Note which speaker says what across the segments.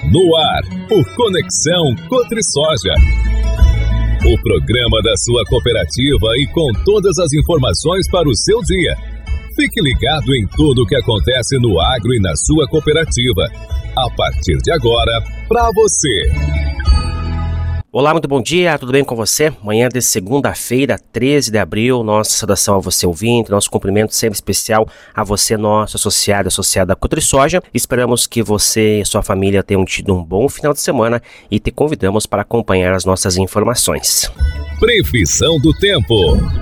Speaker 1: No ar, o Conexão Cotrisoja. O programa da sua cooperativa e com todas as informações para o seu dia. Fique ligado em tudo o que acontece no agro e na sua cooperativa. A partir de agora, para você.
Speaker 2: Olá, muito bom dia, tudo bem com você? Manhã de segunda-feira, 13 de abril, nossa saudação a você ouvinte, nosso cumprimento sempre especial a você, nosso associado à Cotrisoja. Esperamos que você e sua família tenham tido um bom final de semana e te convidamos para acompanhar as nossas informações.
Speaker 1: Previsão do tempo.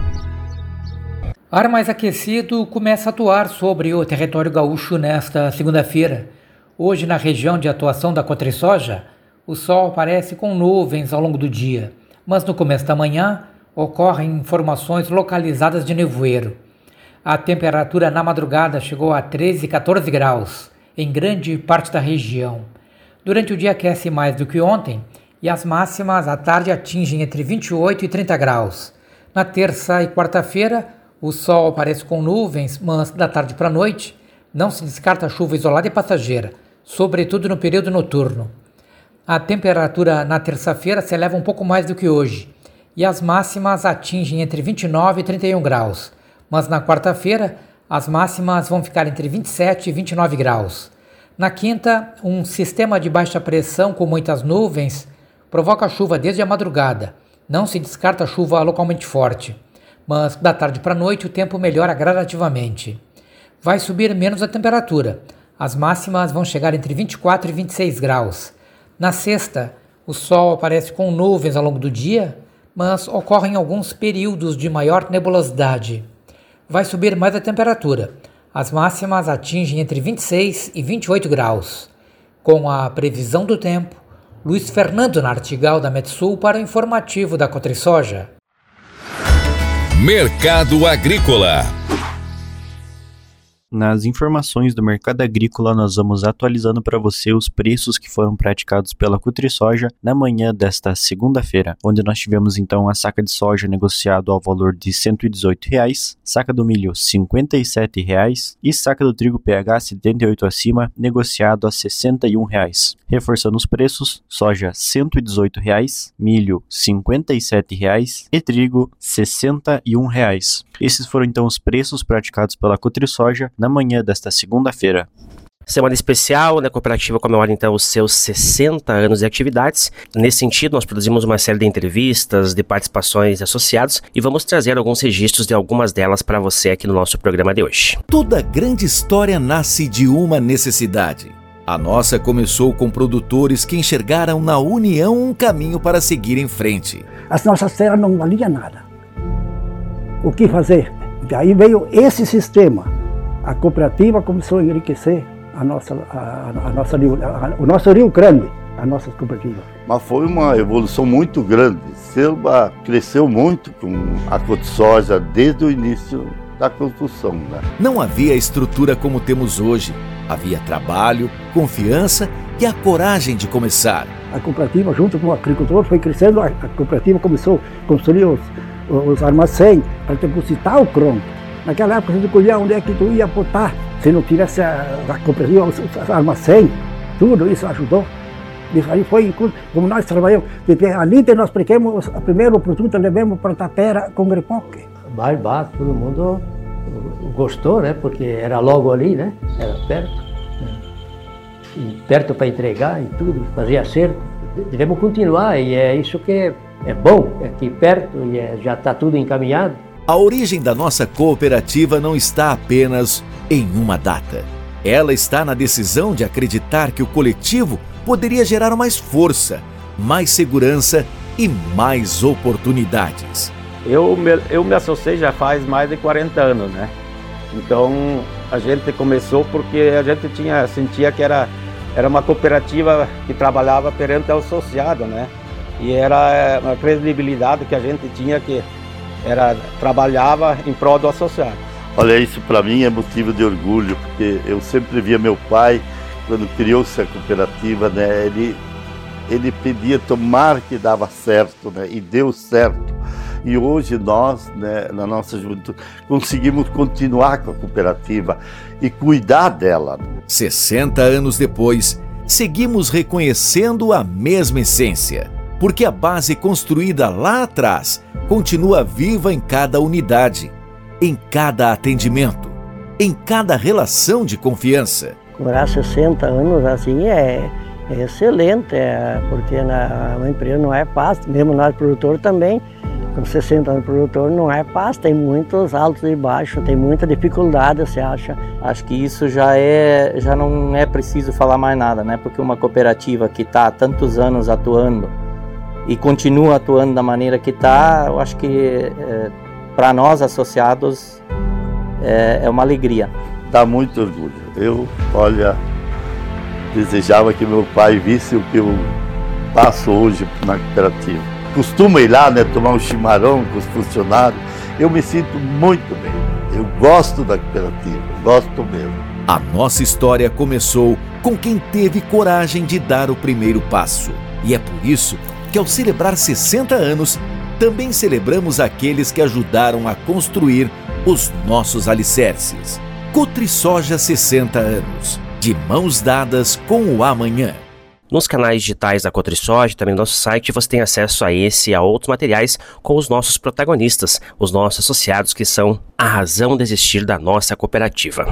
Speaker 3: Ar mais aquecido começa a atuar sobre o território gaúcho nesta segunda-feira. Hoje, na região de atuação da Cotrisoja, o sol aparece com nuvens ao longo do dia, mas no começo da manhã ocorrem formações localizadas de nevoeiro. A temperatura na madrugada chegou a 13 e 14 graus em grande parte da região. Durante o dia aquece mais do que ontem e as máximas à tarde atingem entre 28 e 30 graus. Na terça e quarta-feira, o sol aparece com nuvens, mas da tarde para a noite não se descarta chuva isolada e passageira, sobretudo no período noturno. A temperatura na terça-feira se eleva um pouco mais do que hoje, e as máximas atingem entre 29 e 31 graus, mas na quarta-feira as máximas vão ficar entre 27 e 29 graus. Na quinta, um sistema de baixa pressão com muitas nuvens provoca chuva desde a madrugada. Não se descarta chuva localmente forte, mas da tarde para a noite o tempo melhora gradativamente. Vai subir menos a temperatura, as máximas vão chegar entre 24 e 26 graus. Na sexta, o sol aparece com nuvens ao longo do dia, mas ocorrem alguns períodos de maior nebulosidade. Vai subir mais a temperatura. As máximas atingem entre 26 e 28 graus. Com a previsão do tempo, Luiz Fernando Nartigal da Metsul para o informativo da Cotrisoja.
Speaker 1: Mercado Agrícola.
Speaker 4: Nas informações do mercado agrícola, nós vamos atualizando para você os preços que foram praticados pela Cotrisoja na manhã desta segunda-feira, onde nós tivemos então a saca de soja negociado ao valor de R$ 118,00, saca do milho R$ 57,00 e saca do trigo PH 78 acima negociado a R$ 61,00. Reforçando os preços, soja R$ 118,00, milho R$ 57,00 e trigo R$ 61,00. Esses foram então os preços praticados pela Cotrisoja na manhã desta segunda-feira.
Speaker 2: Semana especial, a cooperativa comemora então os seus 60 anos de atividades. Nesse sentido, nós produzimos uma série de entrevistas, de participações de associados e vamos trazer alguns registros de algumas delas para você aqui no nosso programa de hoje.
Speaker 5: Toda grande história nasce de uma necessidade. A nossa começou com produtores que enxergaram na união um caminho para seguir em frente.
Speaker 6: As nossas terras não valiam nada. O que fazer? Daí veio esse sistema. A cooperativa começou a enriquecer o nosso Rio Grande, a nossa cooperativa.
Speaker 7: Mas foi uma evolução muito grande. Selva cresceu muito com a Cotrisoja desde o início da construção, né?
Speaker 5: Não havia estrutura como temos hoje. Havia trabalho, confiança e a coragem de começar.
Speaker 6: A cooperativa, junto com o agricultor, foi crescendo. A cooperativa começou a construir os armazéns para depositar o crompo. Naquela época, você escolhia onde é que tu ia botar. Se não tivesse a cooperativa, os armazéns, tudo isso ajudou. Isso aí foi, como nós trabalhamos. Ali nós pegamos o primeiro produto, levamos para Tapera com grepoque.
Speaker 8: Todo mundo gostou, né? Porque era logo ali, né? Era perto. E perto para entregar e tudo, fazia certo. Devemos continuar e é isso que é bom, é aqui perto e já está tudo encaminhado.
Speaker 5: A origem da nossa cooperativa não está apenas em uma data. Ela está na decisão de acreditar que o coletivo poderia gerar mais força, mais segurança e mais oportunidades.
Speaker 9: Eu me associei já faz mais de 40 anos, né? Então a gente começou porque a gente sentia que era uma cooperativa que trabalhava perante o associado, né? E era uma credibilidade que a gente tinha que trabalhava em prol do associado.
Speaker 7: Olha, isso para mim é motivo de orgulho, porque eu sempre via meu pai, quando criou-se a cooperativa, né? Ele pedia tomar que dava certo, né? E deu certo. E hoje nós, né, na nossa juventude, conseguimos continuar com a cooperativa e cuidar dela.
Speaker 5: 60 anos depois, seguimos reconhecendo a mesma essência, porque a base construída lá atrás continua viva em cada unidade, em cada atendimento, em cada relação de confiança.
Speaker 10: Durar 60 anos assim é excelente, porque uma empresa não é fácil, mesmo nós produtores também, com 60 anos de produtor não é fácil, tem muitos altos e baixos, tem muita dificuldade, você acha?
Speaker 11: Acho que isso já não é preciso falar mais nada, né? Porque uma cooperativa que está há tantos anos atuando e continua atuando da maneira que está, eu acho que para nós associados é uma alegria.
Speaker 7: Dá muito orgulho. Eu, desejava que meu pai visse o que eu passo hoje na cooperativa. Costumo ir lá, né, tomar um chimarrão com os funcionários. Eu me sinto muito bem. Eu gosto da cooperativa, gosto mesmo.
Speaker 5: A nossa história começou com quem teve coragem de dar o primeiro passo. E é por isso que, ao celebrar 60 anos, também celebramos aqueles que ajudaram a construir os nossos alicerces. CotriSoja 60 anos, de mãos dadas com o amanhã.
Speaker 2: Nos canais digitais da CotriSoja, também no nosso site, você tem acesso a esse e a outros materiais com os nossos protagonistas, os nossos associados que são a razão de existir da nossa cooperativa.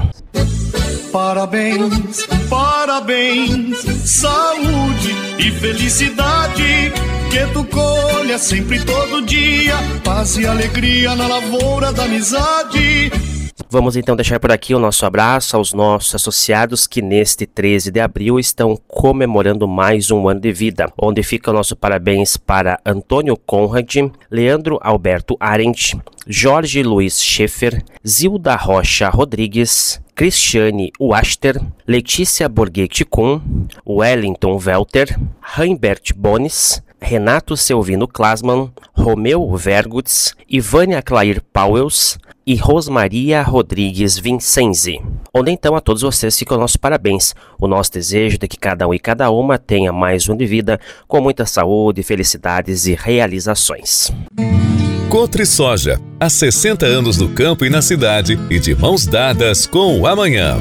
Speaker 12: Parabéns, parabéns, saúde e felicidade, que tu colha sempre todo dia, paz e alegria na lavoura da amizade.
Speaker 2: Vamos então deixar por aqui o nosso abraço aos nossos associados que neste 13 de abril estão comemorando mais um ano de vida, onde fica o nosso parabéns para Antônio Conrad, Leandro Alberto Arendt, Jorge Luiz Schaeffer, Zilda Rocha Rodrigues, Cristiane Wachter, Letícia Borghetti Kuhn, Wellington Welter, Reinbert Bonis, Renato Selvino Klasman, Romeu Vergutz, Ivânia Clair Pauels e Rosmaria Rodrigues Vincenzi. Onde então a todos vocês fica o nosso parabéns. O nosso desejo de que cada um e cada uma tenha mais um de vida, com muita saúde, felicidades e realizações.
Speaker 1: CotriSoja, há 60 anos no campo e na cidade e de mãos dadas com o amanhã.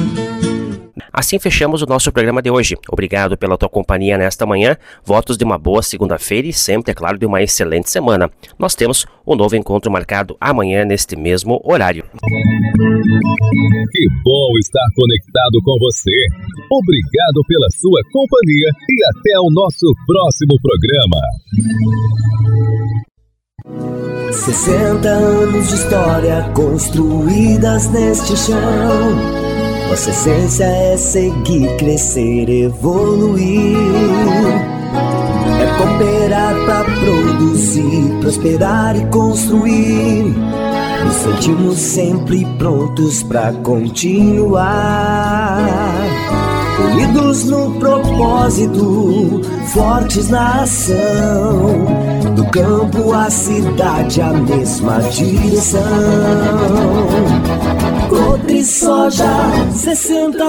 Speaker 2: Assim fechamos o nosso programa de hoje. Obrigado pela tua companhia nesta manhã. Votos de uma boa segunda-feira e sempre, é claro, de uma excelente semana. Nós temos um novo encontro marcado amanhã neste mesmo horário.
Speaker 1: Que bom estar conectado com você. Obrigado pela sua companhia e até o nosso próximo programa.
Speaker 13: 60 anos de história construídas neste chão. Nossa essência é seguir, crescer, evoluir. É cooperar pra produzir, prosperar e construir. Nos sentimos sempre prontos pra continuar. Unidos no propósito, fortes na ação. Do campo à cidade, a mesma direção. CotriSoja, 60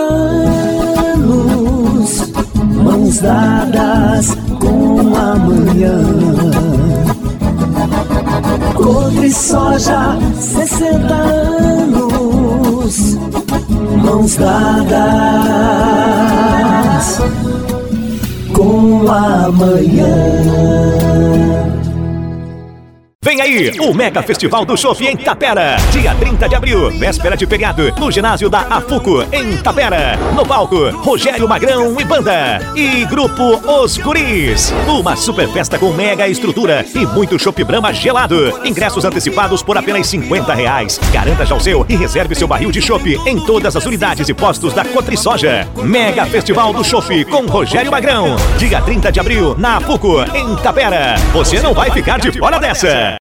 Speaker 13: anos, mãos dadas com amanhã. CotriSoja, 60 anos, mãos dadas com amanhã.
Speaker 14: Vem aí, o Mega Festival do Chopp em Tapera, dia 30 de abril, véspera de feriado, no ginásio da AFUCO, em Tapera. No palco, Rogério Magrão e banda. E grupo Os Guris. Uma super festa com mega estrutura e muito Chopp Brahma gelado. Ingressos antecipados por apenas R$50. Garanta já o seu e reserve seu barril de chopp em todas as unidades e postos da CotriSoja. Mega Festival do Chopp com Rogério Magrão, dia 30 de abril, na AFUCO, em Tapera. Você não vai ficar de fora dessa.